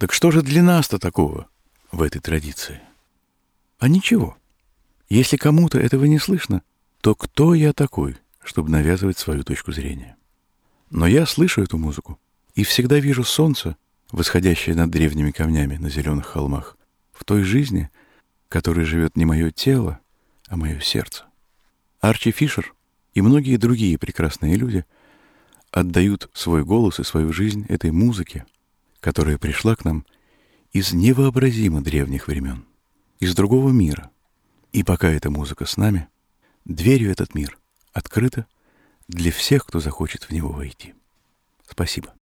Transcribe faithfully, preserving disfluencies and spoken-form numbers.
Так что же для нас-то такого в этой традиции? А ничего. Если кому-то этого не слышно, то кто я такой, чтобы навязывать свою точку зрения? Но я слышу эту музыку и всегда вижу солнце, восходящее над древними камнями на зеленых холмах, в той жизни, которой живет не мое тело, а мое сердце. Арчи Фишер и многие другие прекрасные люди отдают свой голос и свою жизнь этой музыке, которая пришла к нам из невообразимо древних времен, из другого мира. И пока эта музыка с нами, дверь в этот мир открыта для всех, кто захочет в него войти. Спасибо.